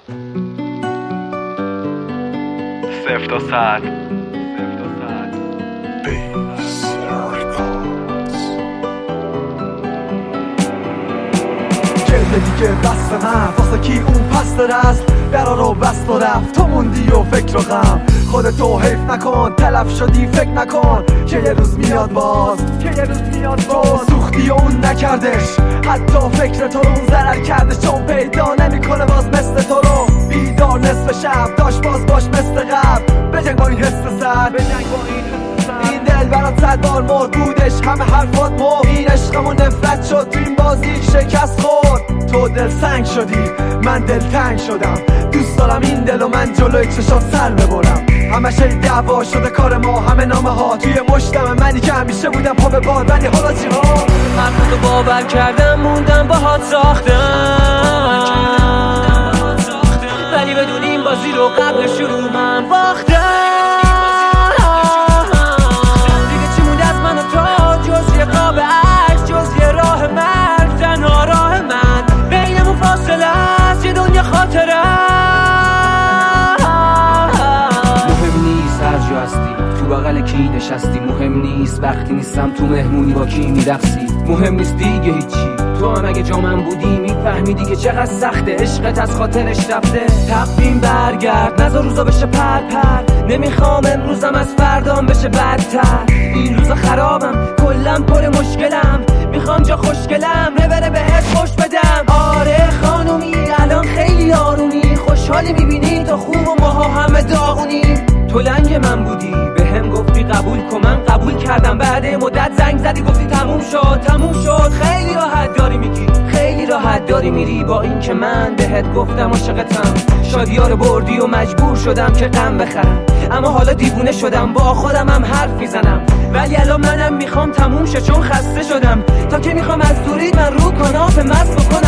صفر تا صد. دیگه بست من واسه کی اون پس رست درا رو بست و رفت تو موندی و فکر و غم خودتو حیف نکن تلف شدی فکر نکن که یه روز میاد باز تو سوختی و اون نکردش حتی فکر تو رو اون ضرر کردش چون پیدا نمیکنه باز مثل تو رو بیدار نصف شب داشت باش مثل قبل بجنگ با این حس سر این دل برات 100 بار مرد بودش همه حرفات مرد این عشقمون نفرت شد تو این بازی شکست خورد تو دل سنگ شدی من دل تنگ شدم دوست دارم این دل و من جلوی چشات سر ببرم همش دعوا شده کار ما همه نامه ها توی مشتم منی که همیشه بودم پا به باد ولی حالا چی ها حرفتو باور کردم موندم باهات ساختم ولی بدون این بازی رو قبل شروع من باختم تو بغل کی نشستی مهم نیست وقتی نیستم تو مهمونی با کی میرقصی مهم نیست دیگه هیچی تو هم اگه جا من بودی میفهمیدی که چقدر سخته عشقت از خاطرش رفته تقویم برگرد نذار روزا بشه پر نمیخوام امروزم از فردام بشه بدتر این روزا خرابم کلم پر مشکلم میخوام جا خوشگلم بره بهت خوش بدم آره خانومی الان خیلی آرومی خوشحالی میبینی تو خوب و ماها همه داغونی تو لنگ من بودی بهم گفتی قبول کن من قبول کردم بعد مدت زنگ زدی گفتی تموم شد خیلی راحت داری میگی خیلی راحت داری میری با این که من بهت گفتم عاشقتم شادی‌ها رو بردی و مجبور شدم که غم بخرم اما حالا دیوونه شدم با خودم هم حرف میزنم ولی الان منم میخوام تموم شه چون خسته شدم تا که میخوام از دوری من رو کناف مست بکنم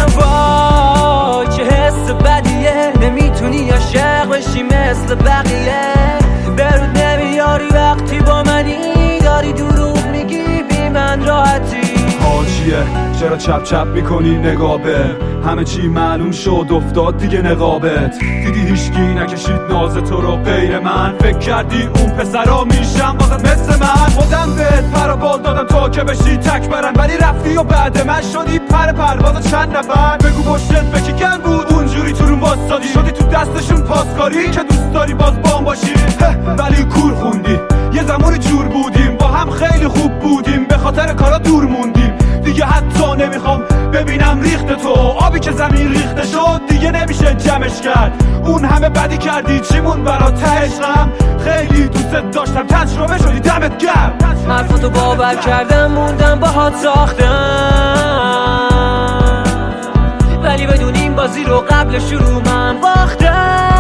وای چه حس بدیه نمیتونی عاشق بشی مثل بقیه برود نمیاری وقتی با منی داری دروغ میگی بی من راحتی حاجیه چرا چپ میکنی نگاه به همه چی معلوم شد افتاد دیگه نقابت دیدی هیچکی نکشید ناز تو رو غیر من فکر کردی اون پسرا میشم بازت مثل من خودم بهت پر و بال دادم تا که بشی تک برن ولی رفتی و بعد من شدی پر پرواز چند نفر بگو پشتت به کی کم بود اونجوری تو روم واسادی شدی تو دستشون پاسکاری که دوست داری باز بام باشی ولی کور خوندی یه زمان جور بودیم با هم خیلی خوب بودیم به خاطر کارا دور موندیم دیگه حتی نمیخوام ببینم ریخت تو آبی که زمین ریخته شد دیگه نمیشه جمعش کرد اون همه بدی کردی چیمون برات عشقم خیلی دوست داشتم تجربه شدی دمت گرم حرفتو باور کردم موندم باهات ساختم ولی بدون این بازی رو قبل شروع من باختم